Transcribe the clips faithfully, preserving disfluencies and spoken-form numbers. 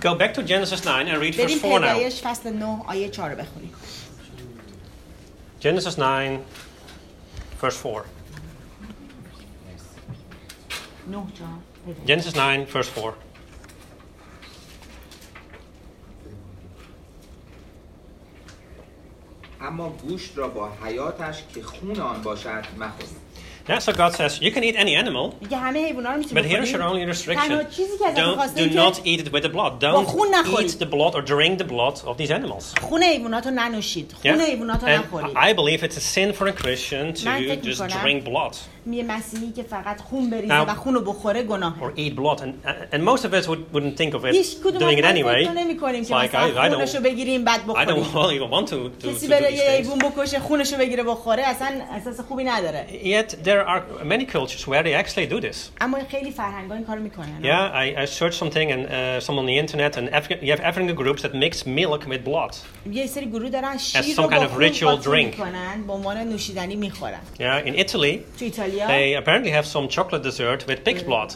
go back to Genesis nine and read verse بریم four now. پیدایش فصل نه آیه چهار رو بخونیم. Genesis nine, verse four. نه چهار. Genesis nine, verse four. اما گوشت را با حیاتش که خون آن باشد مخورید. Yeah, so God says, you can eat any animal, میگه همه حیونا رو میتونی but here's your بخوری. only تنها restriction. چیزی که ازت Don't, می‌خواستیم do که not eat it with the blood. Don't خون نخورید. eat the blood or drink the blood of these animals. خون حیوانات رو ننوشید. خون Yeah? حیوانات رو And نخورید. I believe it's a sin for a Christian من to فکر just می‌کنم drink blood یه مسیحی که فقط خون بریزه Now- و خون رو بخوره گناه. or eat blood. And, and most of us would, wouldn't think of هیچ it کدوم doing it از ما anyway. فکر نمی‌کنیم It's که like, مثلا I, I خونش رو don't, بگیریم بعد I بخوریم. don't well, even want to, to, to کسی do بره these یه things. حیوان بکشه خونش رو بگیره بخوره اصلا احساس خوبی نداره. Yet there are many cultures where they actually do this. اما خیلی فرهنگ‌ها این کارو میکنن. Yeah, I, I searched something and uh, some on the internet, and Afri- you have African groups that mix milk with blood. یه سری گروه دارن شیر some رو kind با of خون ritual قاطی drink. میکنن به عنوان نوشیدنی میخورن. Yeah, in Italy, تو ایتالیا they apparently have some chocolate dessert with pig's blood.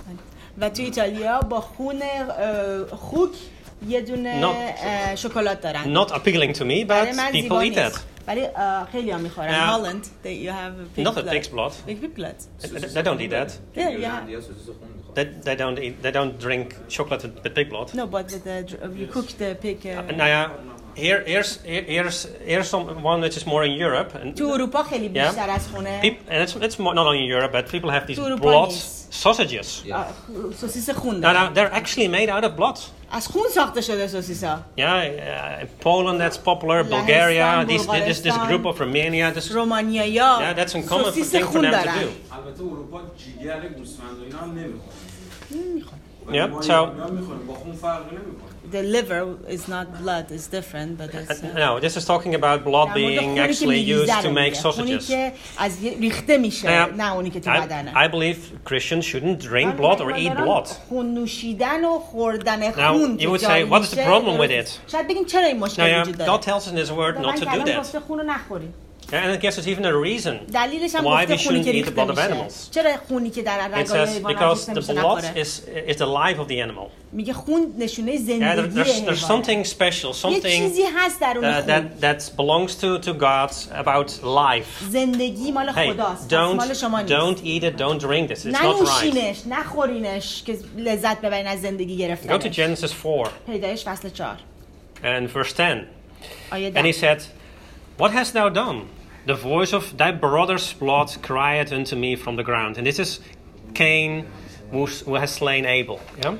و تو ایتالیا با خون اه، خوک یه دونه Not- اه، شکلات دارن. Not appealing to me, برای but من people زیبا eat that. نیست. ولی اه، خیلی ها میخورن. Yeah. هالند they you have pig Not a blood. pig's blood. Pig blood. They, they don't eat that. Yeah, yeah. یا سوسیس خون می‌خورن. They, they don't eat. They don't drink chocolate with, with pig blood. No, but the, the, you cook the pig. uh, Now, yeah, here, here's here- here's here's some one which is more in Europe, and تو اروپا خیلی Yeah. بیشتر از خونه. peop- and it's it's more, not only in Europe, but people have these To the blood police. sausages. آه، سوسیس خون Now, دارن. now they're actually made out of blood. از خون ساخته شده سوسیسا. Yeah, uh, Poland that's popular, Lahestan, Bulgaria, these, this this Bulgaristan. group of Romania. This, رومانیایا yeah, that's a common سوسیس thing for خون them to دارن. do. البته اروپا جیگر گوسفند و اینا هم نمیخوره. Yeah, so اینا میخوریم با خون فرقی نمیکنه. The liver is not blood, it's different, but it's. uh, no, this is talking about blood در مورد being خونی که actually می‌ریزه used to رو make میگه. خونی sausages. که از یه- ریخته میشه Now, نه اونی که تو I, بدنه. I believe Christians shouldn't drink blood or eat blood. خون نوشیدن و خوردن Now, خون you که would say, جاری what is the میشه، problem with درست. it? شاید بگیم چرا این Now, مشکل yeah, وجود God داره. tells us in His Word من not to do کلام that. گفته خون رو نخوریم. Yeah, and I guess there's even a reason دلیلش هم why گفته we خونی shouldn't که eat the ریخته blood of میشه. animals. چرا خونی که در It رگای says حیوانات because ریخته the میشه blood نخوره. is is the life of the animal. میگه خون نشونه Yeah, there, زندگی there's there's حیوانه. something special, یه something چیزی هست در اون uh, خون. that that belongs to to God about life. زندگی مال Hey, خداست. پس مال don't شما نیست. don't eat it, don't drink this. It's not right. ننوشینش، نخورینش که لذت ببرین از زندگی Go to گرفتنش. Genesis four پیدایش فصل چهار. and verse ten. آیه And he ده. said, "What hast thou done? The voice of thy brother's blood crieth unto me from the ground." And this is Cain who, who has slain Abel. Yeah?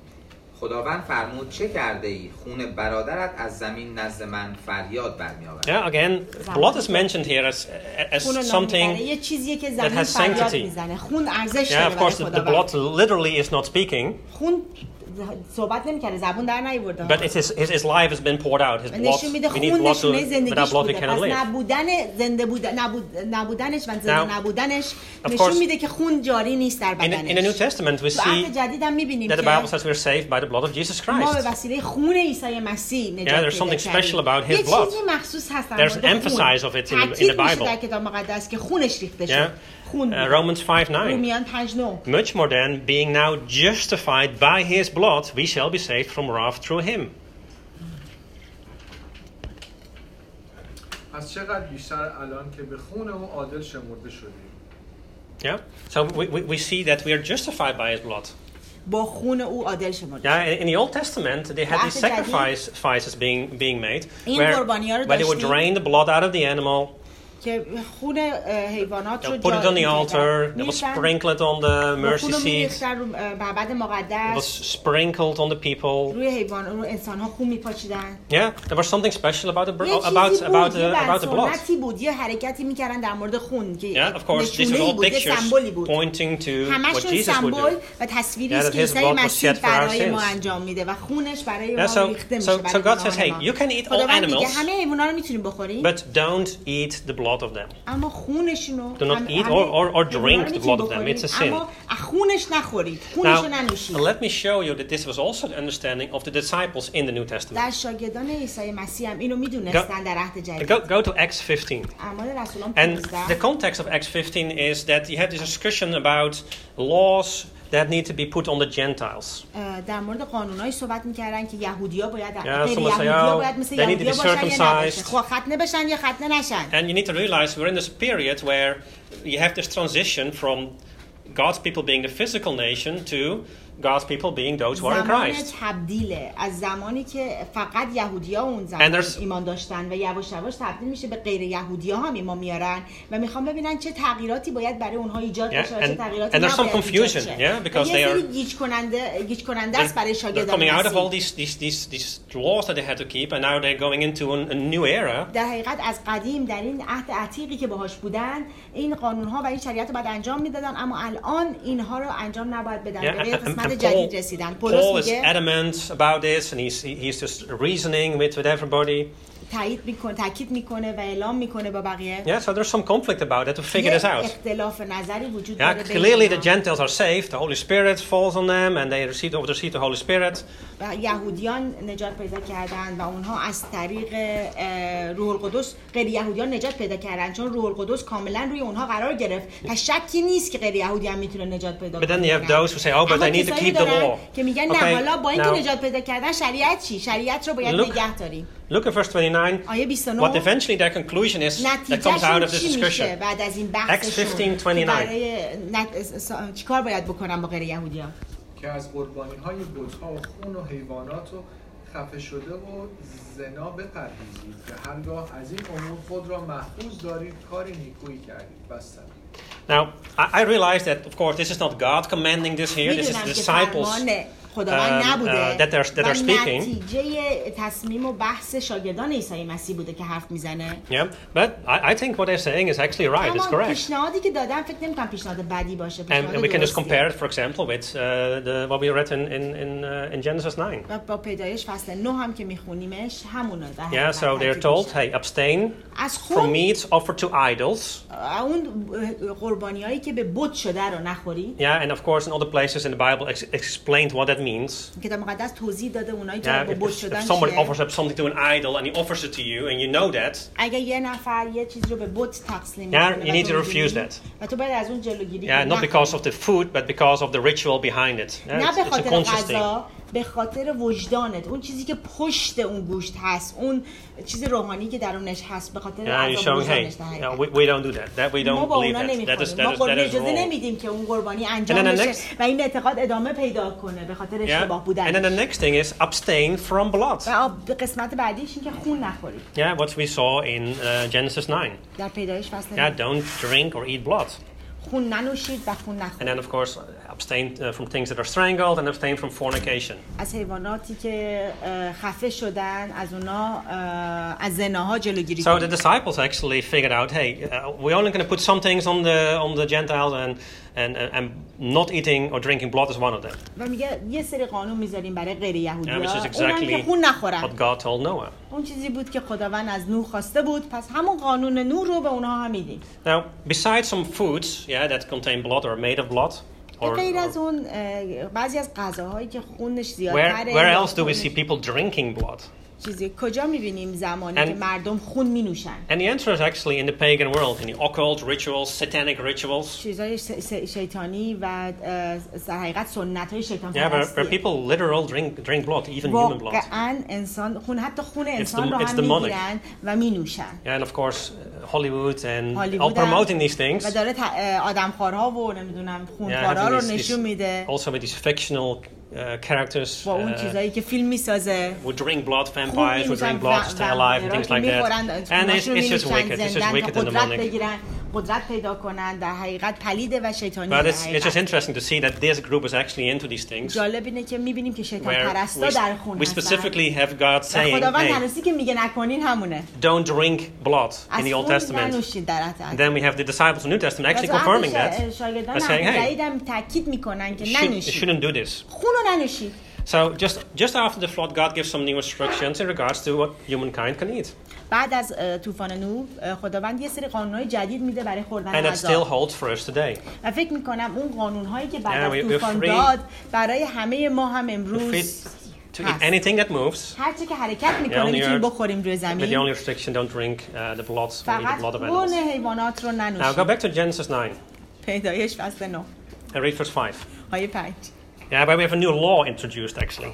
خداوند فرمود چه کرده ای؟ خون برادرت از زمین نزد من فریاد برمی‌آورد. Yeah, again, blood is mentioned here as, as خون رو نام میبره. something. یه چیزیه که زمین has فریاد sanctity. میزنه. خون ارزش Yeah, داره of برای course, the, the خداوند. blood literally is not speaking, خون صحبت نمیکنه، زبون در نیورده. but it's his, his, his life has been poured out. His blood, نشون میده we need خون blood to, نشونه without زندگیش blood we بوده. cannot پس live. نبودن زنده بودن نبود نبودنش و زنده Now, نبودنش of نشون course, میده که خون جاری نیست در In, the- in the New بدنش. Testament, we تو see عهد جدید هم میبینیم that the که Bible says we're saved by the blood of Jesus ما به Christ. وسیله خون عیسی مسیح Yeah, نجات there's پیدا something special کردیم. about his یه blood. چیزی مخصوص هست در There's مورد an خون. emphasis of it in the- in the تاکید میشه Bible. در کتاب مقدس که خونش ریخته Yeah, شد. خون uh, Romans five nine. رومیان پنج نه. Much more than being now justified by his blood, we shall be saved from wrath through him. از چقدر بیشتر الان که به خون او عادل شمرده شدیم. Yeah. So we, we, we see that we are justified by his blood. با خون او عادل شمرده. Yeah, in, in the Old Testament, they had these عهد جدید sacrifice- sacrifices being being made, این where, قربانی‌ها رو where they would داشتیم. drain the blood out of the animal, که خون حیوانات رو they'll put it on the altar, they will می‌ریختن. sprinkle it on the با mercy خون رو seat, می‌ریختن رو معبد it was مقدس. sprinkled on the people. روی حیوان رو انسان‌ها خون می‌پاچیدن. Yeah, there was something special about the br- یه about چیزی about بود، یه the, about the blood. سنتی بود، یه حرکتی می‌کردن در مورد خون که Yeah, of course, these are نشونه‌ای all بود، یه pictures سمبولی بود. pointing to what همشون Jesus would سمبل do. و تصویری Yeah, است that که his عیسی blood was مسیح shed for our برای ما sins. انجام میده و خونش برای Yeah, ما so, ریخته میشه so, so برای God says, گناهان hey, ما. you can eat all خداوند میگه animals, همه حیونا رو میتونیم بخوریم but don't eat the blood of them. اما خونشون رو Do not هم- eat همه or- or- or حیونا drink رو the میتونیم blood of them. بخوریم، It's a sin. اما خونش نخورید، خونش رو Now, ننوشید. let me show you that this was also the understanding of the disciples in the New Testament. در شاگردان عیسی مسیح هم اینو میدونستن در عهد جدید. Go, go to Acts fifteen. اعمال رسولان And the پانزده. context of Acts fifteen is that you had this discussion about laws that need to be put on the Gentiles. اه، در مورد قانونایی صحبت میکردن که یهودی‌ها باید Yeah, غیر someone say, یهودی‌ها oh, باید مثل they need to be یهودی‌ها باشن یا نباشن. circumcised. خب ختنه بشن یا ختنه نشن. And you need to realize we're in this period where you have this transition from God's people being the physical nation to God's people being those who are in زمان Christ. تبدیله از زمانی که فقط یهودی‌ها اون And زمان there's- ایمان داشتن و یواش یواش تبدیل میشه به غیر یهودی‌ها هم ایمان میارن و میخوام ببینن چه تغییراتی باید برای اونها ایجاد Yeah, بشه و چه and- تغییراتی and there's some نباید ایجاد confusion, شه. yeah, because و یه they سری are- گیج کننده گیج کننده است برای They're شاگردان coming out of all مسیح. these, these, these, these laws that they had to keep, and now they're going into a, a new era. در حقیقت از قدیم در این عهد عتیقی که باهاش بودن این قانون‌ها و این شریعت رو باید انجام میدادن، اما الان اینها رو انجام نباید بدن. Yeah, به یه and, and, قسمت and جدید Paul, رسیدن. پولس Paul is میگه adamant about this, and he's, he- he's just reasoning with, with everybody. تایید میکنه، تاکید میکنه و اعلام میکنه با بقیه. Yeah, so there's some conflict about it to figure یه this out. اختلاف نظری وجود Yeah, داره بین clearly the اینها. Gentiles are saved. The Holy Spirit falls on them, and they receive, receive the Holy Spirit. و یهودیان نجات پیدا کردن و اونها از طریق اه، روح القدس غیر یهودیان نجات پیدا کردن، چون روح القدس کاملا روی اونها قرار گرفت. پس شکی نیست که غیر یهودیان میتونه نجات پیدا But then you have کنن. those who say, oh, but اما they need to کسایی keep the دارن law. که میگن Okay, نه، حالا با اینکه now- نجات پیدا کردن شریعت چی؟ شریعت رو باید Look- نگه داریم. Look at verse twenty-nine. آیه بیست و نه What eventually their conclusion is that comes out نتیجهشون of this چی میشه discussion. بعد از این Acts بحثشون fifteen که twenty-nine. برای نت... س- چیکار باید بکنن با غیر یهودیان؟ که از قربانی های بت‌ها و خون و حیوانات و خفه شده و زنا بپرهیزید که هرگاه از این امور خود را محفوظ دارید کاری نیکویی کردید. بسته. Now, I, I realize that, of course, this is not God commanding this here. This is میدونم the که disciples فرمان خداوند um, نبوده uh, that they're- that و are speaking. نتیجه تصمیم و بحث شاگردان عیسی مسیح بوده که حرف میزنه. Yeah, but I, I think what they're saying is actually right. It's اما correct. پیشنهادی که دادم فکر نمی‌کنم پیشنهاد بدی باشه. And, پیشنهاد and we can just درستیه. compare it, for example, with uh, the, what we read in, in, in, uh, in Genesis nine. و با پیدایش فصل نه هم که میخونیمش همونه. در Yeah, حقیقت so they're ترتیب told, میشه. hey, abstain از from خون meats offered to idols. اون قربانیایی که به بت شده رو نخوری. Yeah, and of course, in other places in the Bible, ex- explained what that means. کتاب مقدس توضیح داده اونایی که Yeah, با if, بت if شدن somebody چیه. offers up something to an idol and he offers it to you, and you know that, اگه یه نفر یه چیز رو به بت تقسیم Yeah, می‌کنه you و need تو to می‌دونی، refuse that. و تو باید از اون جلوگیری yeah, کنی. not because of the food, but because of the ritual behind it. Yeah, نه it's, به it's a خاطر conscious thing. غذا، به خاطر وجدانت، اون چیزی که پشت اون گوشت هست، اون چیز روحانی که درونش هست، به خاطر Yeah, you're عذاب showing, hey, وجدانش yeah, در we, we don't do that. That we ما don't با believe اونا that. That is, نمیخوریم. ما that is, قربانی that is اجازه wrong. نمیدیم که اون قربانی انجام And then the بشه next- و این اعتقاد ادامه پیدا کنه به خاطر Yeah, اشتباه and then بودن. the next thing is abstain from blood. و آب- به قسمت بعدیش این که خون نخورید. Yeah, what we saw in uh, Genesis nine. در پیدایش فصل Yeah, نه. don't drink or eat blood. خون ننوشید و خون And نخورید. then, of course, abstain uh, from things that are strangled and abstain from fornication. از حیواناتی که اه، خفه شدن، از اونا اه، از زناها جلوگیری So the کنید. disciples actually figured out, hey, uh, we're only going to put some things on the on the Gentiles, and and and not eating or drinking blood is one of them. و میگه یه سری قانون میذاریم برای غیر یهودی Yeah, which is ها، اونم exactly که خون نخورن. what God told Noah. اون چیزی بود که خداوند از نوح خواسته بود، پس همون قانون نوح رو به اونها هم میدیم. Now, besides some foods, yeah, that contain blood or are made of blood, or, غیر از or اون اه، بعضی از غذاهایی که خونش where زیادتره، where یا else do we خونش- see people drinking blood? چیزی کجا میبینیم زمانی And- که مردم خون مینوشن؟ And the answer is actually in the pagan world, in the occult rituals, satanic rituals. چیزای ش- ش- شیطانی و اه، در حقیقت سنت های شیطان Yeah, where, where پرستی. people literal drink drink blood, even human blood. واقعا انسان خون، حتی خون انسان the- رو it's هم demonic. میگیرن و مینوشن. Yeah, and of course, uh, Hollywood and all هالیوود promoting هم these things. و داره ت- اه، آدمخوارها و نمیدونم Yeah, خونخوارها having رو these, these, نشون میده also with these fictional uh, characters با اون uh, چیزایی که فیلم میسازه. who drink blood, خون vampires who می‌نوشن drink blood, و- stay و alive, and غیرها things که like that. می‌خورن، And it's, خونه‌شون it's just می‌نوشن، wicked. It's just زندن wicked تا and قدرت demonic. بگیرن، قدرت پیدا کنن، در حقیقت پلیده و شیطانی. But در it's, it's just حقیقت. interesting to see that this group is actually into these things, جالب اینه که میبینیم که شیطان where پرستا we, در خون we هستن. specifically have God و saying, خداوند hey, تنوسی که میگه نکنین همونه. don't drink blood in از the Old خون Testament. ننوشید در And حقیقت. then we have the disciples in the New Testament actually و تو confirming حتی that. ش- شاگردان by saying, عهد hey, جدید هم تاکید میکنن که you should, you ننوشید. shouldn't do this. خون رو ننوشید. So just just after the flood, God gives some new instructions in regards to what humankind can eat. بعد از اه، طوفان نوح اه، خداوند یه سری قانونهای جدید میده برای خوردن And that still غذا. holds for us today. و فکر میکنم اون قانونهایی که بعد Yeah, از we- we're طوفان free- داد برای همه ما هم We're امروز free to eat هست. anything that moves. هر چی که حرکت Yeah, میکنه on the میتونیم earth. بخوریم روی But the زمین. only restriction, don't drink uh, the blood or eat the فقط blood of خون animals. حیوانات رو Now go ننوشید. back to Genesis nine پیدایش فصل نه. and read verse five. آیه پنج. Yeah, but we have a new law introduced actually.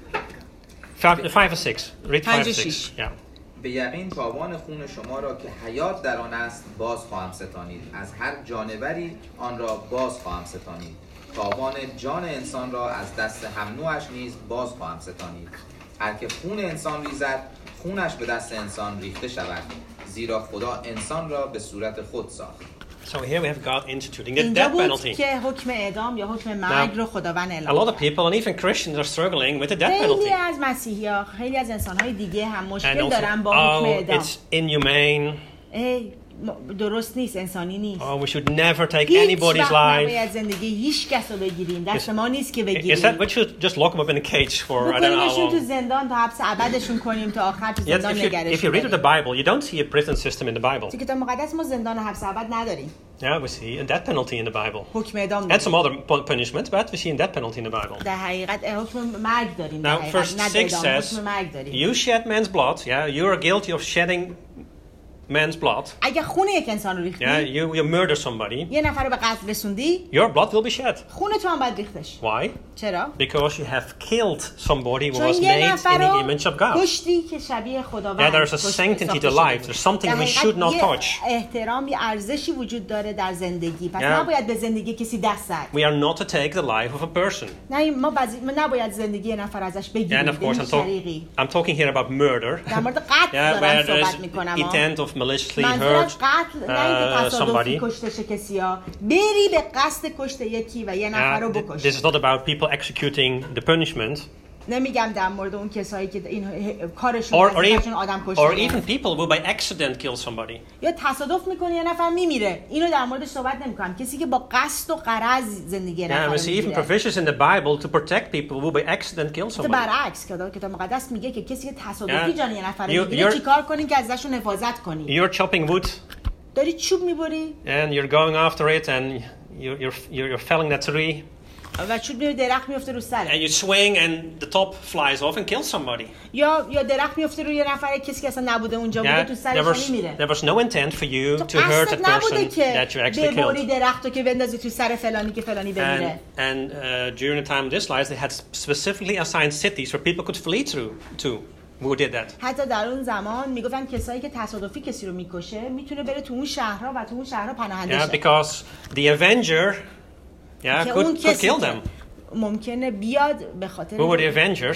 Five, five or six. Read five or six. Yeah. به یقین تاوان خون شما را که حیات در آن است باز خواهم ستانید، از هر جانوری آن را باز خواهم ستانید. تاوان جان انسان را از دست هم نوعش نیز باز خواهم ستانید. هر که خون انسان ریزد خونش به دست انسان ریخته شود، زیرا خدا انسان را به صورت خود ساخت. So here we have God instituting the اینجا death بود penalty. که حکم اعدام یا حکم مرگ رو خداوند A اعلام lot of people and even Christians are struggling with the death خیلی penalty. از مسیحی‌ها، خیلی از انسان‌های دیگه هم And مشکل also, دارن با حکم oh, اعدام. it's inhumane. ای، م- درست نیست، انسانی نیست. Oh, we should never take هیچ anybody's وقت life. نباید زندگی هیچ کس رو بگیریم، دست ما نیست که Is that بگیریم. we should just lock them up in a cage for I don't know how بکنیمشون تو long? زندان تا حبس ابدشون کنیم تا آخر تو Yes, زندان if you, if نگرش you read the داریم. Bible, you don't see a prison system in the Bible. تو کتاب مقدس ما زندان حبس ابد نداریم. Yeah, we see a death penalty in the Bible. حکم اعدام And داریم. some other pu- punishments, but we see a death penalty in the Bible. در حقیقت حکم مرگ داریم. در Now, حقیقت verse نه six اعدام، says, حکم مرگ داریم. you shed man's blood, yeah, you are guilty of shedding man's blood. اگه خون یک انسان رو ریختی، Yeah, you, you murder somebody, یه نفر رو به قتل رسوندی، your blood will be shed. خون تو هم باید ریختش. Why? چرا؟ Because you have killed somebody who چون was یه made نفر in the رو image of God. کشتی که شبیه خداوند. Yeah, there's a کشته- sanctity ساخته to شده life. بود. There's something در we حقیقت should not یه touch. احترام، یه ارزشی وجود داره در زندگی. پس Yeah. نباید به زندگی کسی دست زد. We are not to take the life of a person. نه ما بعضی ما نباید زندگی یه نفر ازش بگیریم. And of course, به I'm, هیچ talk- طریقی. I'm talking here about murder. در مورد قتل Yeah, دارم where there's صحبت میکنم. intent of maliciously منظور از hurt قتل نه اینکه uh, تصادفی somebody. کشته شه کسی ها. بری به قصد کشته یکی و یه نفر Yeah, رو th- بکش. this is not about people executing the punishment, نمیگم در مورد اون کسایی که این کارشون or or وظیفه‌شون even, آدم or کشتن. even people who by accident kill somebody. یا تصادف میکنه یه نفر میمیره. اینو در موردش صحبت نمیکنم. کسی که با قصد و غرض زندگی Yeah, نفر we see even میگیره. provisions in the Bible to protect people who by accident kill تو somebody. برعکس که کتاب مقدس میگه که کسی که تصادفی Yeah. جان یه نفر You- میگیره you're- چیکار کنین که ازشون حفاظت کنین. You're chopping wood داری چوب میبری and you're going after it and you're you're you're, you're felling that tree و چوب میبری درخت میفته رو and سرت. you swing and the top flies off and kills somebody. یا یا درخت میفته روی یه نفر کسی که اصلا نبوده اونجا بوده Yeah, تو there سرش was میمیره. there was no intent for you تو to hurt قصدت that نبوده person که that you actually ببری killed. درختو که بندازی تو سر فلانی که فلانی بمیره. And and uh, during the time of this life, they had specifically assigned cities where people could flee through to. Who did that? حتی در اون زمان میگفتن کسایی که تصادفی کسی رو میکشه میتونه بره تو اون شهرها و تو اون شهرها پناهنده Yeah, شه. because the Avenger, yeah, که اون could could کسی kill که them. ممکنه بیاد به خاطر Who were the Avengers?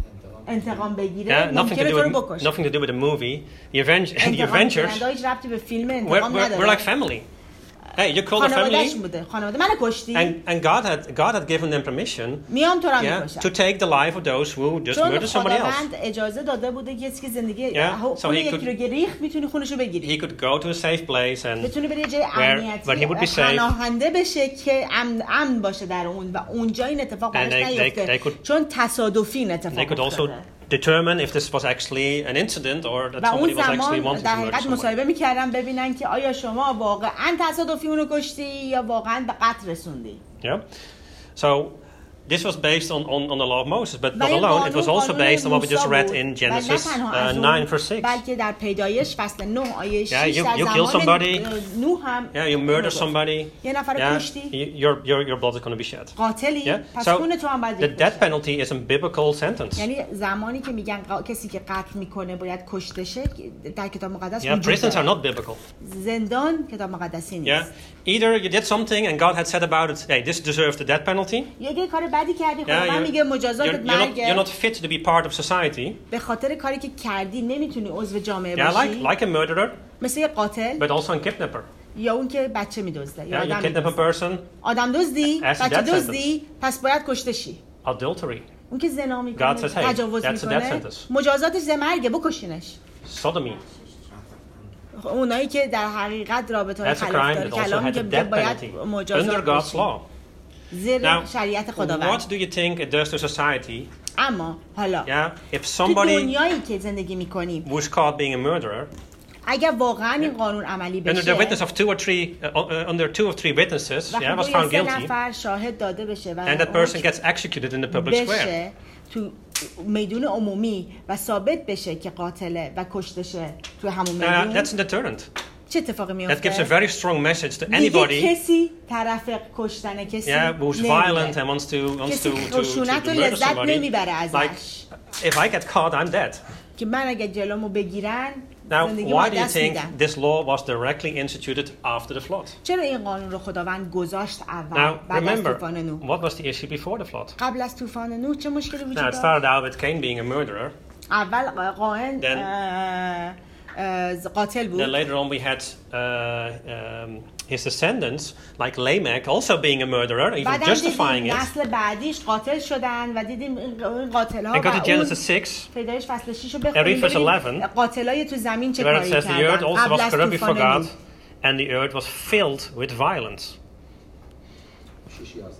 انتقام بگیره، Yeah, nothing to ممکنه do تو رو with بکشه. nothing to do with the movie. The Avenger, the انتقام Avengers, گیرنده هیچ ربطی به فیلم we're, انتقام we're, we're نداره. like family. Hey, you called a خانواده‌اش family, بوده. خانواده منو کشتی. and and God had God had given them permission, میام تو رو yeah, میکشم. to take the life of those who just چون murdered somebody else. خداوند اجازه داده بوده کسی که زندگی Yeah, so خون he یکی could- رو گریخت میتونی خونشو بگیری. He could go to a safe place and بتونه بره یه جای where- where he would امنیتی be safe. پناهنده بشه که امن امن باشه در اون و اونجا این اتفاق And براش they- they- نیفته they could- چون تصادفی این اتفاق they could also افتاده. determine if this was actually an incident or that و اون somebody was actually زمان wanting در to murder حقیقت somebody. مصاحبه میکردن ببینن که آیا شما واقعا تصادفی اونو کشتی یا واقعا به قتل رسوندی. Yeah. So this was based on, on, on the law of Moses, but و not این alone. It قانون was also قانون based on what we just موسی read بود. in و نه Genesis تنها uh, از اون، nine verse six. بلکه در پیدایش فصل نه آیه Yeah, شش you- در you kill زمان somebody. نوح هم Yeah, you murder somebody. یه نفر رو Yeah, کشتی y- your, your, your blood is going to be shed. قاتلی Yeah. پس So خون تو هم باید the ریخته death شه. penalty is a biblical sentence. یعنی زمانی که میگن قا- کسی که قتل میکنه باید کشته شه در کتاب مقدس Yeah, وجود prisons are داره. not biblical. زندان کتاب مقدسی Yeah, نیست. either you did something and God had said about it, hey, this deserves the death penalty. یه کار بدی کردی Yeah, خداوند you're, میگه you're, مجازاتت you're not, مرگه. you're not fit to be part of society. به خاطر کاری که کردی نمیتونی عضو جامعه Yeah, like باشی. like a murderer, مثل یه قاتل but also a kidnapper. یا اون که بچه میدزده یا Yeah, you آدم kidnap a می‌دزده. person, آدم دزدی، That's a بچه death دزدی، پس باید کشته شی. adultery, اون که زنا میکنه، God says, hey, تجاوز that's a death میکنه، sentence. مجازاتش زمرگه، بکشینش. sodomy. اونایی که در حقیقت رابطه های That's a crime خلافداری that also کلامی had که a death باید penalty under مجازات God's بشی. law. زیر Now, شریعت what خداوند. do you think it does to society? اما حالا Yeah, if تو somebody دنیایی که زندگی میکنیم who's caught being a murderer, اگر واقعا این قانون عملی under the witness بشه of two or three, uh, uh, under two or three witnesses, yeah, was وقتی found سه guilty, نفر شاهد داده بشه و and that اون person gets executed in the public square. بشه تو میدون عمومی و ثابت بشه که قاتله و کشته شه تو همون Uh, میدون that's a deterrent. چه اتفاقی That میفته؟ gives a very strong message to دیگه anybody کسی طرف کشتن کسی yeah, who's نمیره. violent and wants to wants کسی to, to, to, خشونت to و murder لذت somebody. نمیبره ازش. Like, if I get caught, I'm dead. که من اگه جلومو بگیرن Now, زندگی why ما do you دست think میدم. this law was directly instituted after the flood? چرا این قانون رو خداوند گذاشت اول Now, بعد از remember, طوفان نوح؟ what was the issue before the flood? قبل از طوفان نوح چه مشکلی وجود Now, it داشت؟ started out with Cain being a murderer. اول قائن Then- اه، اه، قاتل بود. Then later on, we had uh, um, his descendants, like Lamech, also being a murderer, even بعدم justifying دیدیم it. نسل بعدیش قاتل شدن و دیدیم این قاتل ها And go to و اون Genesis six. پیدایش فصل شش رو And read بخونیم verse ببینیم eleven. قاتلای تو زمین چه Where it کاری says the earth کردن also قبل was از corrupt before طوفان God, نوح. and the earth was filled with violence. شش یازده.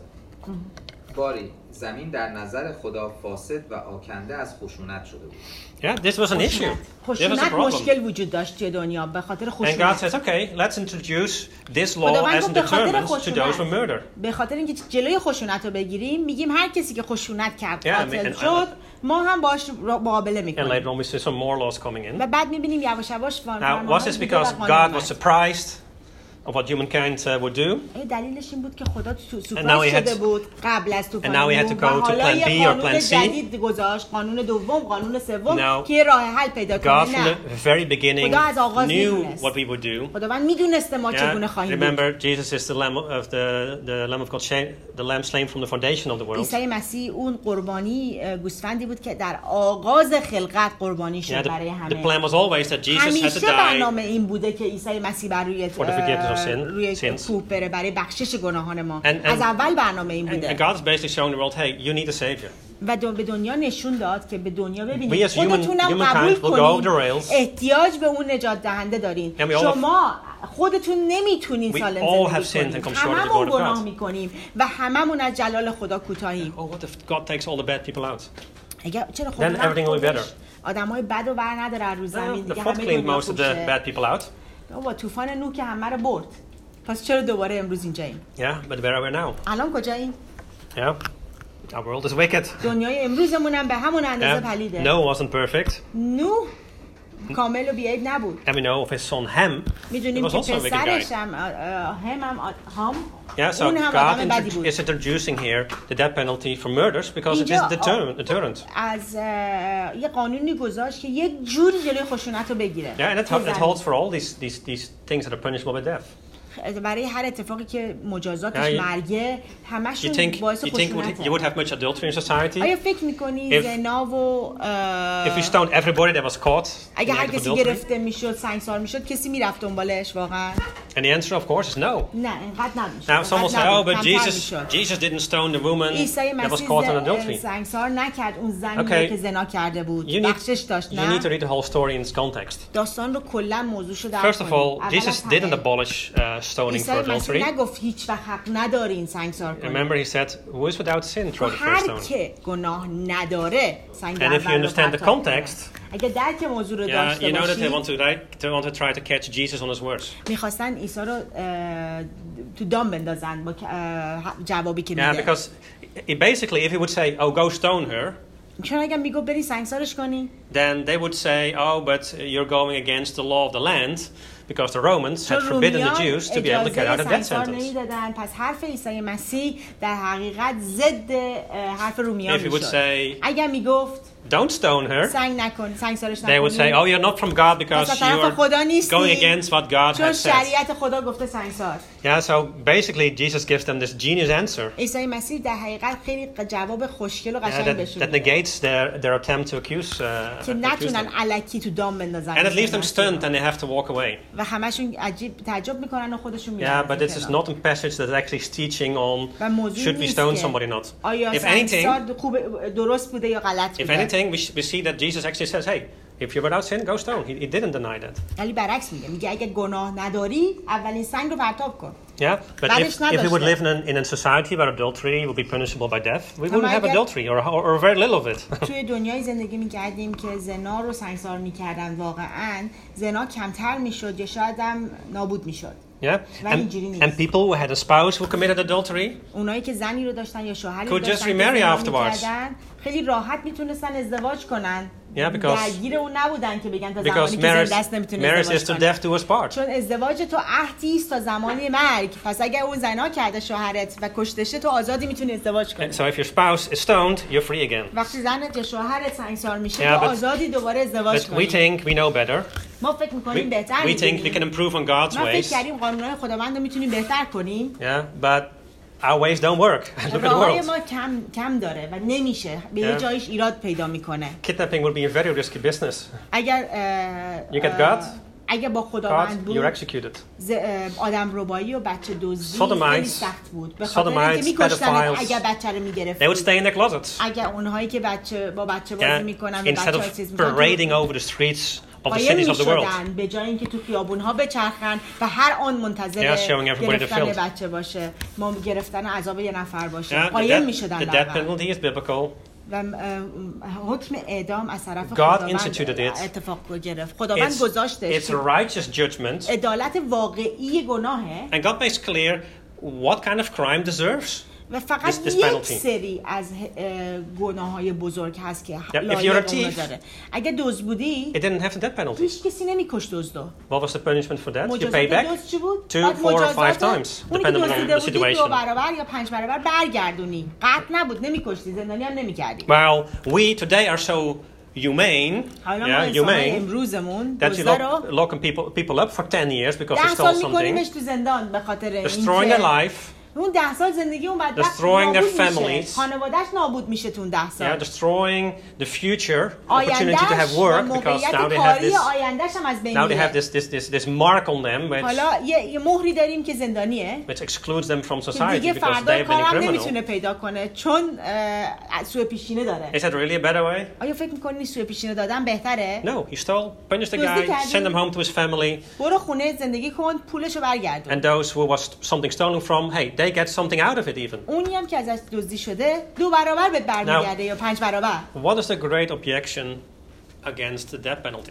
باری زمین در نظر خدا فاسد و آکنده از خشونت شده بود. Yeah, this was an issue. There was a خشونت problem. مشکل وجود داشت توی دنیا به خاطر And God خشونت. says, okay, let's introduce this law خداوند as a گفت به خاطر deterrent to those who خشونت murder. به خاطر اینکه جلوی خشونت رو بگیریم میگیم هر کسی که خشونت کرد Yeah, قاتل and- شد ما هم باش مقابله And میکنیم later on, we see some more laws coming in. و بعد میبینیم یواش یواش Now, فرمان‌های was this دیگه because و قانون God اومد. was surprised of what humankind uh, would do? این دلیلش این بود که خدا تو now we سورپرایز had- شده بود قبل از طوفان and now we had نوح to و go to حالا plan یه B or قانون plan C. جدید گذاشت قانون دوم قانون سوم Now, که یه راه حل پیدا God کنه from نه the very beginning خدا از آغاز knew میدونست. what we would do. خداوند میدونسته ما چگونه Yeah, خواهیم بود remember, Jesus is the lamb of the the lamb of God, sha- the lamb slain from the foundation of the world. عیسی مسیح اون قربانی اه، گوسفندی بود که در آغاز خلقت قربانی Yeah, شد برای the, the همه plan was always that Jesus had to همیشه die برنامه این بوده که عیسی مسیح بر روی For the forgiveness of sin- روی sins. کوه بره برای بخشش گناهان ما And- and- از اول برنامه این And, بوده and God's basically showing the world, hey, you need a savior. و دو- به دنیا نشون داد که به دنیا We ببینید as human- خودتونم humankind قبول will go off the کنید rails. احتیاج به اون نجات دهنده دارین And we all شما خودتون نمیتونین We سالم all have زندگی sinned and کنید come short of the هممون glory of گناه God. میکنیم و هممون از جلال خدا کوتاهیم Oh, what if God takes all the bad people out? اگه چرا خدا Then everything will be better. آدمای بد رو بر نداره از رو Uh, زمین the دیگه flood همه cleaned دنیا most of خوب the شه. bad people out. بابا طوفان نوح که همه رو برد پس چرا دوباره امروز اینجاییم Yeah, but where are we now? الان کجاییم Yeah, our world is wicked. دنیای امروزمون هم به همون اندازه Yeah. پلیده Noah wasn't perfect. نوح کامل و بیعیب نبود And we know of his son Ham. He میدونیم was که also a wicked پسرش guy. هم اه، اه، هم هم آ- هم Yeah, so اون هم God آدم بدی intro- بود is introducing here the death penalty for murders because it is اینجا deterrent. deterrent. از اه، یه قانونی گذاشت که یک جوری جلوی خشونت رو بگیره Yeah, and it, که it زن- holds for all these, these, these things that are punishable by death. برای هر اتفاقی که مجازاتش Yeah, you- مرگه You همشون think, باعث you think would, you would خشونته have much adultery in society? آیا فکر میکنی If- زنا و اه، If we stoned everybody that was caught in اگه the هر act of کسی adultery? گرفته میشد سنگسار میشد کسی میرفت دنبالش واقعا And the answer, of course, is no. نه اینقدر نمیشه Now, some will say, oh, but Jesus, Jesus didn't stone the woman عیسی that was مسیح caught in ز- adultery. سنگسار نکرد اون زنی Okay. که زنا کرده بود You need, بخشش داشت you need to نه read the whole story in its context. داستان رو کلا موضوعشو درک First of کنید. all, اول Jesus از didn't همه، abolish uh, stoning عیسی for مسیح adultery. نگفت هیچ وقت حق ندارین سنگسار کنید Remember, he said, who is without sin, throw the first هر stone. که گناه نداره سنگ And if you اول رو understand the پرتاب کنه. context, اگه درک موضوع رو Yeah, داشته you know that they want باشید to, right, they want to try to catch Jesus on his words. میخواستن عیسی رو اه، تو دام بندازن با که- اه، جوابی که Yeah, میده because he, basically, if he would say, oh, go stone her, چون اگه میگو بری سنگسارش کنی then they would say, oh, but you're going against the law of the land, because the Romans had چون forbidden the رومیان Jews to be able to carry out اجازه a death سنگسار sentence. نمیدادن پس حرف عیسی مسیح در حقیقت ضد اه، حرف رومیان If he would میشد say, اگر میگفت don't stone her, سنگ نکن سنگسارش they would say, نکنی oh, you're not from God because پس از you طرف are خدا نیستی going against what God چون has said. شریعت خدا گفته سنگسار Yeah, so basically, Jesus gives them this genius answer عیسی مسیح در حقیقت خیلی جواب خوشگل و uh, قشنگ that, بهشون that میده negates their, their attempt to accuse, uh, که accuse نتونن them. الکی تو دام بندازن And it leaves them عیسی stunned مسیح. and they have to walk away. و همشون عجیب تعجب میکنن و خودشون Yeah, میرن but this is not a passage that actually is teaching on و موضوع should we نیست stone که somebody or not. آیا If anything, سنگسار خوب درست بوده یا غلط if بوده anything, we, we see that Jesus actually says, hey, if you're without sin, go stone. He, he didn't deny that. ولی برعکس میگه میگه اگه گناه نداری اولین سنگ رو پرتاب کن Yeah, but بعدش if, if we would نداشته. live in, an, in a society where adultery would be punishable by death, we wouldn't have اگر- adultery or, or, or very little of it. توی دنیای زندگی میکردیم که زنا رو سنگسار میکردن واقعا زنا کمتر میشد یا شاید هم نابود میشد Yeah, ولی and, اینجوری نیست. and people who had a spouse who committed adultery, اونایی که زنی رو داشتن یا شوهری رو Could just داشتن که remarry زنا afterwards. می‌کردن، خیلی راحت میتونستن ازدواج کنن Yeah, because درگیر اون نبودن که بگن تا because زمانی که marriage, زنده است نمیتونه marriage is ازدواج to کنه. death do us part. چون ازدواج تو عهدی است تا زمانی مرگ. پس اگر اون زنا کرده شوهرت و کشتشه تو آزادی میتونی ازدواج کنی. So if your spouse is stoned, you're free again. وقتی زنت یا شوهرت سنگسار میشه Yeah, تو but- آزادی دوباره ازدواج But we کنی. think we know better. ما فکر We, میکنیم بهتر we think we میدونیم. can improve on God's ما فکر ways. کردیم قانونهای خداوند رو میتونیم بهتر کنیم. Yeah, but our ways don't work. Look at the راههای world. ما کم کم داره و نمیشه به یه Yeah. جایش ایراد پیدا میکنه. Kidnapping would be a very risky business. اگر You get God, اگر با God, خداوند بود you're executed. ز- اه، آدم ربایی و بچه دزدی Sodomites, خیلی سخت بود به خاطر اینکه Sodomites, میکشتن pedophiles, اگر بچه رو میگرفت They would stay in their closets. اگر اونهایی که بچه با بچه بازی Yeah, میکنن و instead بچه of ها چیز parading میکنن over the streets of the قایم cities of the world. میشدن به جای اینکه تو خیابون ها بچرخن و هر آن منتظر Yeah, showing everybody the گرفتن filth. بچه باشه ما گرفتن عذاب یه نفر باشه Yeah, the قایم death, میشدن the death در واقع. penalty is biblical. و اه، حکم اعدام از طرف God خداوند instituted it. اتفاق گرفت خداوند It's, گذاشتش it's a righteous judgment. عدالت واقعی گناهه And God makes clear what kind of crime deserves. و فقط This- this یک penalty. سری از گناه های بزرگ هست که if you're a لایق اونو thief, داره اگه دزد بودی It didn't have the death penalty. هیچ کسی نمیکش دزدو What was the punishment for that? You مجازات pay back دزد چی بود؟ two, بعد four, or مجازات five times, اونی که depending on دزدیده the بودی دو situation. برابر یا پنج برابر برگردونی قطع نبود نمیکشتی زندانی هم نمیکردی Well, we today are so humane, حالا ما yeah, انسان‌های humane, امروزمون that we دزده رو lock, locking people, people up for ten years because they ده stole سال something, میکنیمش تو زندان به خاطر destroying their اینکه life, اون ده سال زندگی اون بدبخت Destroying their نابود families. میشه خانواده‌اش نابود میشه تو اون ده yeah, سال destroying the future opportunity آیندهش to have و work because now موقعیت they have کاری this, آیندهش هم از بین now they have میره this, this, this, this mark on them which, حالا یه, یه مهری داریم که زندانیه which excludes them from که society دیگه because فردا they've been a کارم criminal. نمیتونه پیدا کنه چون اه، سوء پیشینه داره Is that really a better way? آیا فکر میکنی سوء پیشینه دادن بهتره؟ No, he stole, punish the دزدی guy, کردی. send him home to his family, برو خونه زندگی کن پولشو برگردون and those who was something stolen from, hey, they get something out of it even. اونی هم که ازش دزدی شده دو برابر بهت برمیگرده یا پنج برابر What is the great objection against the death penalty?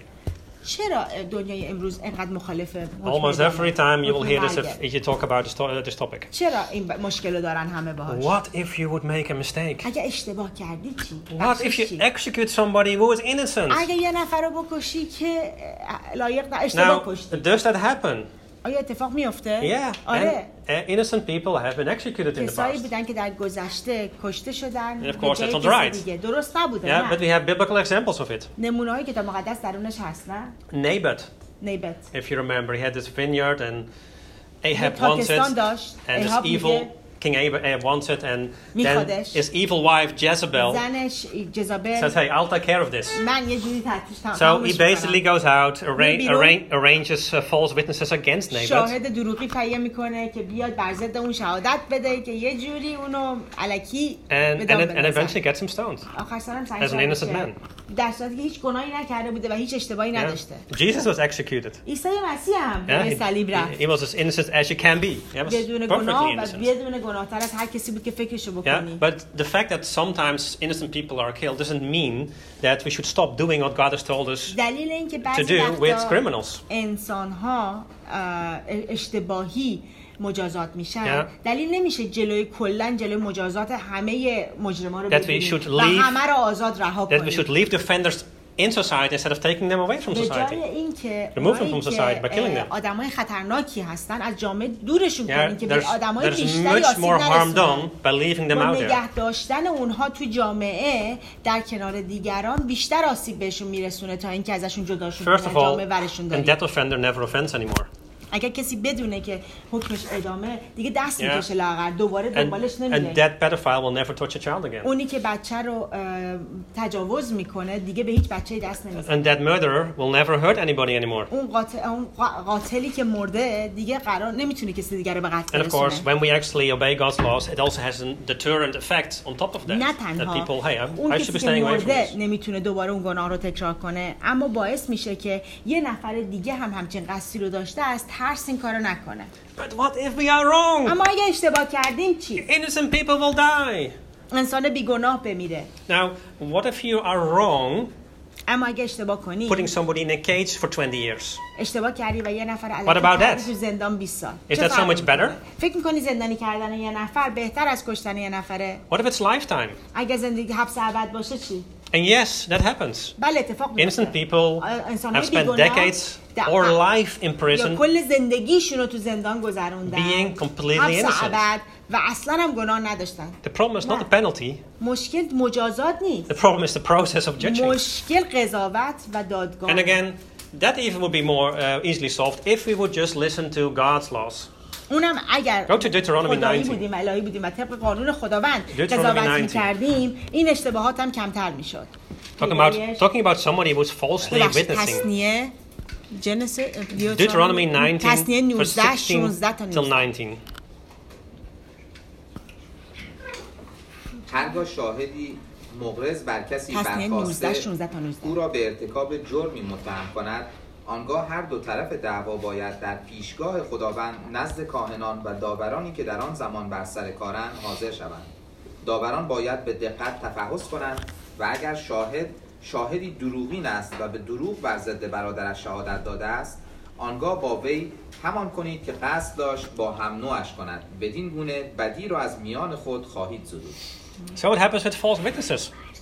چرا دنیای امروز انقدر مخالف حکم Almost اعدامه؟ every time you will حکم hear this مرگه. if, if you talk about this, to- this topic. چرا این ب- مشکل رو دارن همه باهاش What if you would make a mistake? اگه اشتباه کردی چی؟ What if بخشش you چی؟ execute somebody who is innocent? اگه یه نفر رو بکشی که اه، لایق نه اشتباه Now, کشتی does that happen? آیا اتفاق میفته؟ Yeah. آره And uh, innocent people have been executed in the کسایی past. بودن که در گذشته کشته شدن And of به course, جای that's not کسی right. دیگه درست نبوده Yeah, but we نه have biblical examples of it. نمونه‌های کتاب مقدس درونش هست نه Naboth, نیبت if you remember, he had this vineyard and Ahab wants پاکستان it. داشت And this احاب evil میگه King Ahab wants it, and then میخوادش. his evil wife Jezebel زنش جزابل says, "Hey, I'll take care of this." من یه جوری تحتش تمامش So he می‌کنم. basically goes out, arra- بیرون. arra- arranges uh, false witnesses against Naboth, شاهد دروغی تهیه میکنه که بیاد بر ضد اون شهادت بده که یه جوری اونو الکی and به and, دام it, and بندازن. eventually gets him stoned. آخر سرم as an innocent man. در صورتی که هیچ گناهی نکرده بوده و هیچ اشتباهی Yeah. نداشته Jesus was executed. عیسی مسیح هم Yeah, به he, صلیب رفت he, he was as innocent as you can be. He was بدون perfectly گناه و innocent. بدون گناهتر از هر کسی بود که فکرشو Yeah, بکنی but the fact that sometimes innocent people are killed doesn't mean that we should stop doing what God has told us دلیل این که to بعضی do with وقتا criminals. انسان ها اشتباهی مجازات میشن Yeah. دلیل نمیشه جلوی کلا جلوی مجازات همه مجرما رو That we بگیریم should و leave- همه رو آزاد رها That we کنیم should leave the offenders in society instead of taking them away from به society. جای اینکه Remove them اونایی from society by killing که them. آدمای خطرناکی هستن از جامعه دورشون Yeah, کنیم که به there's, آدمای there's بیشتری much آسیب more harm done نرسونن by leaving them با out there. نگه داشتن اونها تو جامعه در کنار دیگران بیشتر آسیب بهشون میرسونه تا اینکه ازشون جداشون First کنن of all, جامعه ورشون and داریم that offender never offends anymore. اگر کسی بدونه که حکمش ادامه دیگه دست Yeah. میکشه لاغر دوباره And, دنبالش and نمیره that pedophile will never touch a child again. اونی که بچه رو اه، تجاوز میکنه دیگه به هیچ بچه‌ای دست نمیزنه And that murderer will never hurt anybody anymore. اون قاتل اون قا- قاتلی که مرده دیگه قرار نمیتونه کسی دیگه رو به قتل And of course, برسونه when we actually obey God's laws, it also has a deterrent effect on top of that. نه That تنها people, hey, I, اون I should کسی be که staying away from مرده this. نمیتونه دوباره اون گناه رو تکرار کنه اما باعث میشه که یه نفر دیگه هم همچین قصدی رو داشته از ترس این کارو نکنه But what if we are wrong? اما اگه اشتباه کردیم چی Innocent people will die. انسان بیگناه بمیره Now, what if you are wrong اما اگه اشتباه کنی putting somebody in a cage for twenty years? اشتباه کردی و یه نفر What الکی about کردی that? تو زندان بیست سال Is چه that so فرقی much می‌کنه؟ better? فکر میکنی زندانی کردن یه نفر بهتر از کشتن یه نفره What if it's lifetime? اگه زندگی حبس ابد باشه چی And yes, that happens. بله اتفاق میفته. Innocent people انسان‌های have spent بیگناه decades در- or life in یا prison کل زندگیشون رو تو زندان گذروندن، being completely حبس innocent. ابد و اصلا هم گناه نداشتن. The problem is not the penalty. مشکل مجازات نیست. The problem is the process of judging. مشکل قضاوت و دادگاه. And again, that even would be more uh, easily solved if we would just listen to God's laws. اونم اگر Go to Deuteronomy خدایی nineteen. بودیم الهی بودیم و طبق قانون خداوند Deuteronomy قضاوت nineteen. می‌کردیم این اشتباهات هم کمتر میشد. Talking about talking about somebody who was falsely witnessing. تصنیه جنس Deuteronomy nineteen, تصنیه verse نوزده sixteen شانزده تا till نوزده. nineteen. هرگاه شاهدی مغرض بر کسی تصنیه نوزده شانزده تا برخاسته نوزده. او را به ارتکاب جرمی متهم کند، آنگاه هر دو طرف دعوا باید در پیشگاه خداوند نزد کاهنان و داورانی که در آن زمان بر سر کارند حاضر شوند. داوران باید به دقت تفحص کنند و اگر شاهد شاهدی دروغین است و به دروغ بر ضد برادرش شهادت داده است، آنگاه با وی همان کنید که قصد داشت با هم نوعش کند. بدین گونه بدی را از میان خود خواهید زدود. So what happens with false witnesses?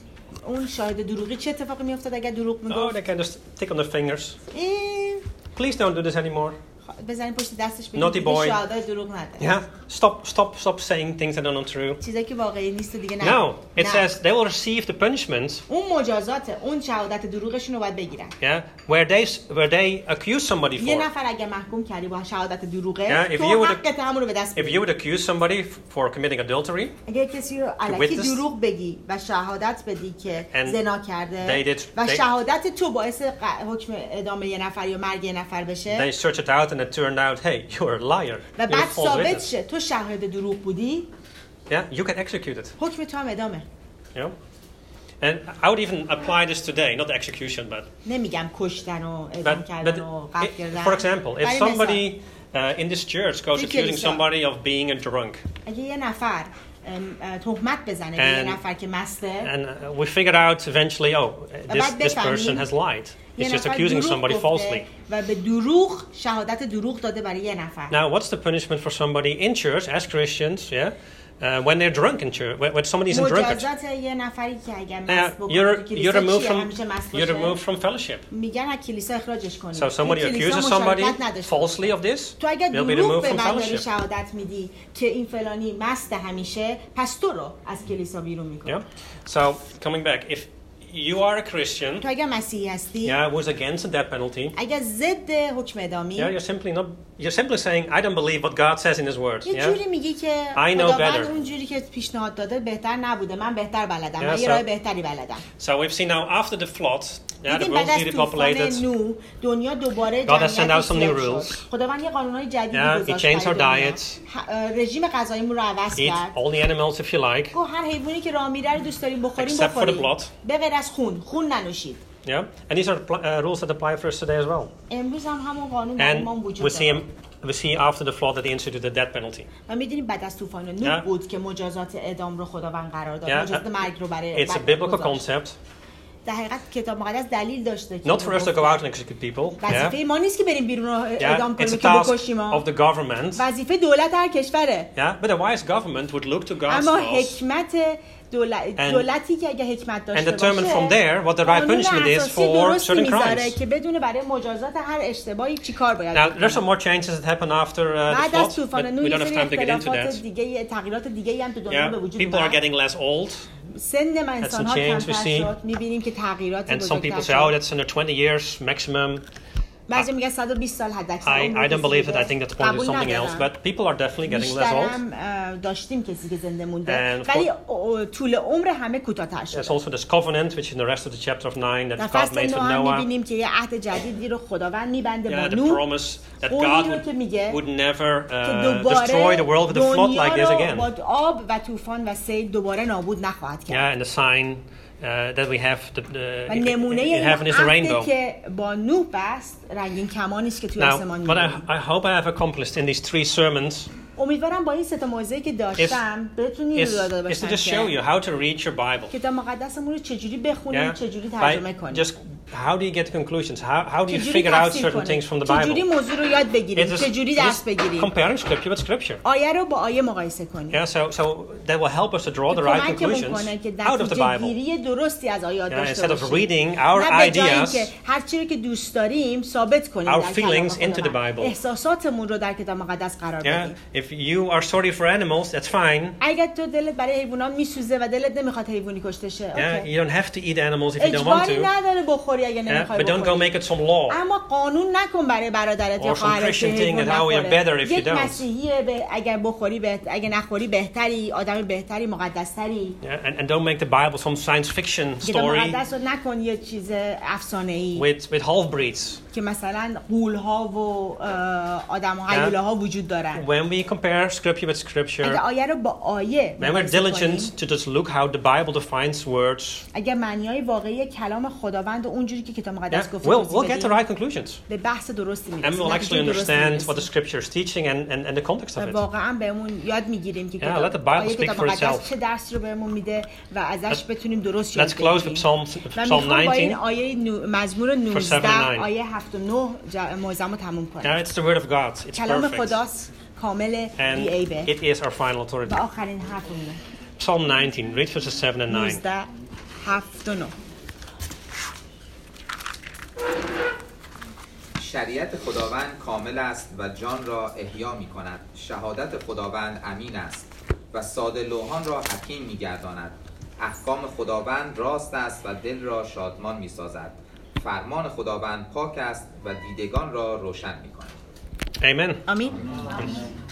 اون شاهد دروغی چه اتفاقی میافتاد اگر دروغ Oh, میگفت؟ they can just tick on their fingers. اه، Please don't do this anymore. بزنید پشت دستش Naughty بگید boy. شهادای دروغ نده. Yeah, stop, stop, stop saying things that are not true. چیزایی که واقعی نیست و دیگه نه. No, it نه. says they will receive the punishment. اون مجازات اون شهادت دروغشون رو باید بگیرن. Yeah, where they where they accuse somebody یه for. نفر اگه محکوم کردی با شهادت دروغه Yeah, if you تو would- حقت همون رو به دست If you بگیری. would accuse somebody for committing adultery, اگه کسی رو الکی witness- دروغ بگی و شهادت بدی که And زنا کرده they did- و they- شهادت تو باعث ق- حکم اعدام یه نفر یا مرگ یه نفر بشه they search it out and it turned out, hey, you're a liar. و You're a بعد false ثابت witness. شه تو شاهد دروغ بودی Yeah, you can execute it. حکم تو هم ادامه. You know? And I would even apply this today, not execution, but نمیگم کشتن و اعدام but, کردن but و قتل i- کردن. for example, if برای somebody uh, in this church goes توی accusing کلیسا. somebody of being a drunk, اگه یه نفر ام، اه، تهمت بزنه به یه And- نفر که مسته and uh, we figured out eventually, oh, this بعد this person بفهمیم has lied. یه He's just نفر accusing دروغ somebody گفته falsely. و به دروغ شهادت دروغ داده برای یه نفر. Now, what's the punishment for somebody in church as Christians? Yeah, uh, when they're drunk in church, when, when somebody's in drunkard. مجازات یه نفری که اگر Now, مست بکنه you're تو you're کلیسا removed چیه؟ from همیشه مست you're removed باشه. from fellowship. میگن از کلیسا اخراجش کنید. So somebody تو کلیسا accuses somebody مشارکت نداشته باشه. falsely of this, تو اگر they'll be دروغ removed به from من داری fellowship. شهادت میدی که این فلانی مست همیشه پس تو رو از کلیسا بیرون میکنه. Yeah. So coming back, if you are a Christian, تو اگر مسیحی هستی yeah, who's against the death penalty, اگر ضد حکم اعدامی yeah, you're simply not. You're simply saying, I don't believe what God says in His Word. یه Yeah. جوری میگی که I know خداوند better. اون جوری که پیشنهاد داده بهتر نبوده من بهتر بلدم Yeah, من یه so- راه بهتری بلدم. So we've seen now after the flood, yeah, the دیدیم world's بعد از newly طوفان populated. نو دنیا دوباره God has sent جمعیت out some new زیاد rules. شد. خداوند یه قانونهای جدیدی Yeah, he گذاشت changed برای our دنیا. diets. ه- اه، رژیم غذاییمون رو عوض Eat کرد. all the animals if you like. گفت هر حیوانی که راه میره رو دوست داریم بخوریم Except for the بخوریم. blood. به غیر از خون، خون ننوشید. Yeah, and these are pl- uh, rules that apply for us today as well. امروز هم همون قانون برای ما And وجود we see داره. him, we see after the flood that he instituted the death penalty. و میدونیم بعد از طوفان نوح Yeah. بود که مجازات اعدام رو خداوند قرار داد. Yeah, مجازات uh, مرگ رو برای It's a بر- biblical گذاشت. concept, در حقیقت کتاب مقدس دلیل داشته که not for us to go out and execute people. وظیفه Yeah, ما نیست که بریم بیرون رو اعدام yeah, it's کنیم a که task بکشیم ها. of the government. وظیفه دولت هر کشوره. Yeah, but a wise government would look to God's اما laws حکمت دولت And- دولتی که اگه حکمت داشته and determine باشه from there what the right قانون punishment is اساسی for درستی certain میذاره crimes. که بدونه برای مجازات هر اشتباهی چی کار باید Now, there's some بکنه. more changes that happen after uh, the بعد از flood, طوفان but نوح we یه don't have سری time to get into اختلافات that. دیگه تغییرات دیگه هم تو دنیا به Yeah, وجود people are اومد. getting less old, سن من انسان ها change we کمتر see. شد میبینیم که تغییرات and some people بزرگتر say, oh, شد. that's under twenty years maximum. بعضی میگن صد و بیست سال حد اکثر I, عمر I don't کسی believe it. بوده. I think that's probably قبول something else. ندارم. But people are definitely getting less بیشتر old. هم اه، داشتیم کسی که زنده مونده And ولی اه، طول عمر همه کوتاه‌تر There's شده. also this covenant, which in the rest of the chapter of nine در that God فصل made with نو هم Noah. می‌بینیم که یه عهد جدیدی رو خداوند می‌بنده Yeah, با the نوح promise that قولی God رو که would, میگه would never که uh, دوباره destroy the world with a flood like this دنیا again. رو با آب و طوفان و سیل دوباره نابود نخواهد کرد. Yeah, and the sign uh, that we have the, the, و in, نمونه in این heaven is the عهدی rainbow. که با نوح بست رنگین کمانی است که توی Now, آسمان what I, می‌بینیم. I hope I have accomplished in these three sermons امیدوارم با این سه تا موضوعی که داشتم بتونید Is, یاد is to باشم just show you که how to read your Bible. کتاب مقدسمون رو چجوری بخونیم، Yeah? چجوری By ترجمه کنیم. just how do you get to conclusions? How, how do you چجوری figure out تفسیر certain کنیم. things from the چجوری Bible? موضوع رو یاد بگیریم، It is, چجوری it is درس بگیریم. comparing scripture with scripture. آیه رو با آیه مقایسه کنیم. Yeah, so so that will help us to draw the right کمکمون conclusions کنه که out of the نتیجه Bible. گیری درستی از آیات Yeah, داشته instead of باشیم. reading our نه به جای ideas, اینکه هر چیزی که دوست داریم ثابت کنیم our در کلام feelings into the خداوند. Bible. احساساتمون رو در کتاب مقدس قرار yeah, بدیم. if you are sorry for animals, that's fine. اگر تو دلت برای حیوانات میسوزه و دلت نمیخواد حیوانی کشته شه، Yeah, اوکی. you don't have to eat animals if you don't want اجباری to. نداره بخوری اگه Yeah, نمیخوای but don't go بخوری. make it some law. اما قانون نکن برای برادرت یا Or some خواهرت که Christian thing حیوان that, oh, you're نخوره. better if you یک don't. مسیحیه به اگر بخوری بهت... اگه نخوری بهتری، آدم بهتری، مقدستری. Yeah, and, and don't make the Bible some science fiction کتاب story مقدس رو نکن یه چیز افسانه‌ای with, with half-breeds. که مثلا غول‌ها و آدم‌ها هیولاها وجود دارن. When we compare scripture with اگه scripture, آیه رو با آیه when we're مقایسه کنیم، diligent to just look how the Bible defines words, اگه معنی‌های واقعی کلام خداوند و اونجوری که کتاب yeah, مقدس گفته we'll, توضیح we'll get the بدیم، right conclusions. به بحث درستی And میرسیم. we'll actually نتیجه درستی understand what the میرسیم. scripture is teaching and, and, and the context of و it. واقعا بهمون یاد میگیریم که Yeah, let the کتاب Bible آیه speak کتاب for مقدس itself. چه درسی رو بهمون میده و ازش بتونیم درست یاد Let's close with بگیریم. Psalm, و Psalm میخوام با این nineteen. آیه نو... مزمور seven and نوزده nine. آیه هفت و نه جا- موعظه‌مو تموم کنم. Yeah, it's the word of God. It's کلام perfect. خداست، کامل، And بی‌عیبه. it is our final authority. و آخرین حرفمونه. Psalm nineteen, read verses seven and nine. نوزده هفت و نه. شریعت خداوند کامل است و جان را احیا می کند. شهادت خداوند امین است و ساده لوحان را حکیم می گرداند. احکام خداوند راست است و دل را شادمان می سازد. فرمان خداوند پاک است و دیدگان را روشن می کند. Amen. آمین.